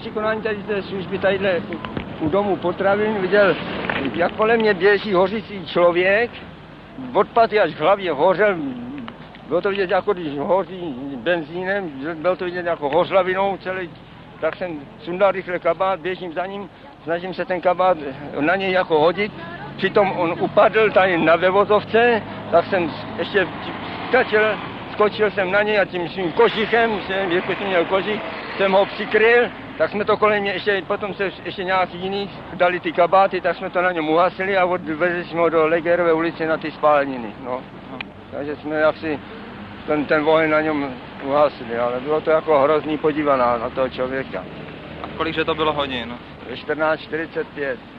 při konání tady té služby tadyhle u domu potravin viděl, jak kolem mě běží hořící člověk, od paty až k hlavě hořel, bylo to vidět jako když hoří benzínem, bylo to vidět jako hořlavinou celý, tak jsem sundal rychle kabát, běžím za ním, snažím se ten kabát na něj jako hodit, přitom on upadl tady na vevozovce, tak jsem ještě skočil jsem na něj a tím svým kožichem, jako jsem měl kožich, jsem ho přikryl, tak jsme to kolem mě potom se ještě nějaký jiný dali ty kabáty, tak jsme to na něm uhasili a odvezli jsme ho do Legerové ulice na ty spáleniny, no. Takže jsme asi ten oheň na něm uhasili, ale bylo to jako hrozný podívat na toho člověka. A kolikže to bylo hodin? 14:45.